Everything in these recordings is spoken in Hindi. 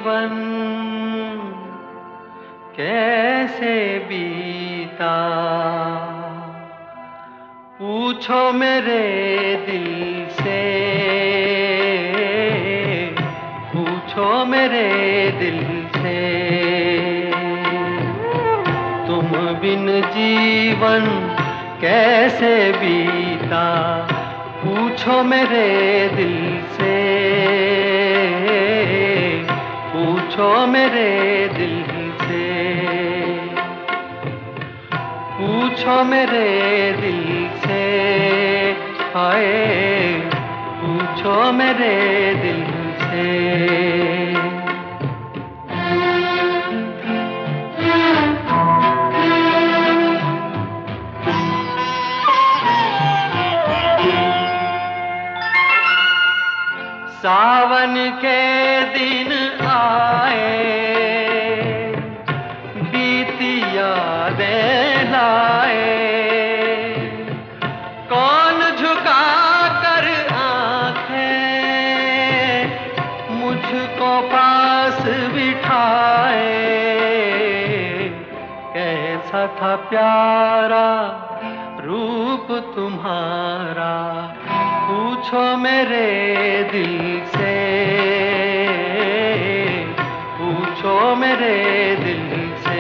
जीवन कैसे बीता, पूछो मेरे दिल से, पूछो मेरे दिल से। तुम बिन जीवन कैसे बीता, पूछो मेरे दिल से, पूछो मेरे दिल से, पूछो मेरे दिल से, हाय पूछो मेरे दिल से। सावन के दिन आए, बीती यादें लाए, कौन झुका कर आंखें मुझको पास बिठाए। कैसा था प्यारा रूप तुम्हारा, पूछो मेरे दिल से, पूछो मेरे दिल से।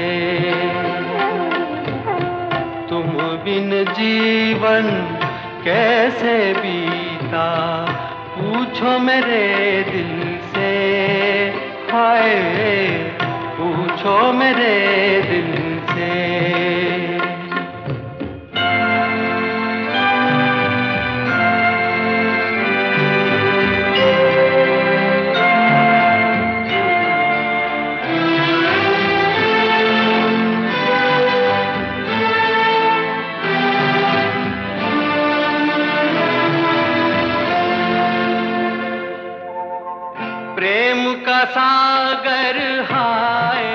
तुम बिन जीवन कैसे बीता, पूछो मेरे दिल से, हाय पूछो मेरे दिल से। प्रेम का सागर हाय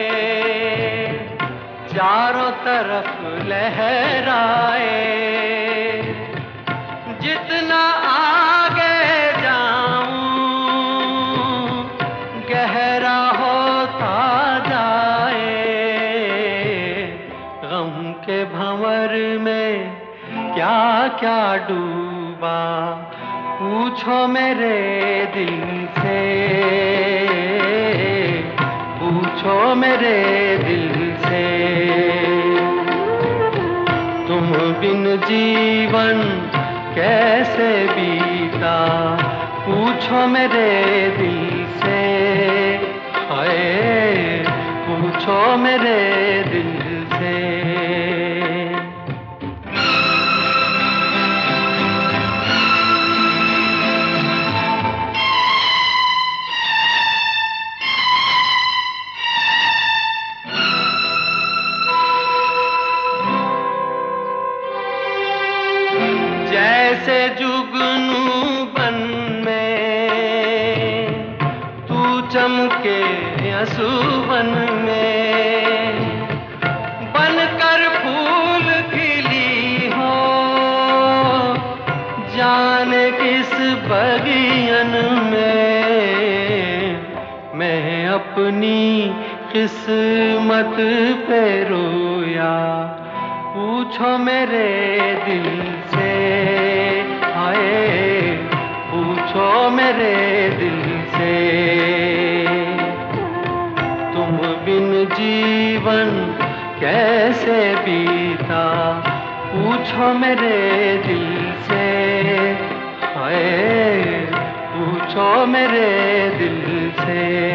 चारों तरफ लहराए, जितना आगे जाऊं गहरा होता जाए। गम के भंवर में क्या क्या डूबा, पूछो मेरे दिल से, पूछो मेरे दिल से। तुम बिन जीवन कैसे बीता, पूछो मेरे दिल से, हाय पूछो मेरे दिल से। जैसे जुगनू बन में तू चमके असुवन में, बनकर फूल खिली हो जाने किस बगियन में। मैं अपनी किस्मत पे रोया, पूछो मेरे दिल से, हाय पूछो मेरे दिल से। तुम बिन जीवन कैसे बीता, पूछो मेरे दिल से, हाय पूछो मेरे दिल से।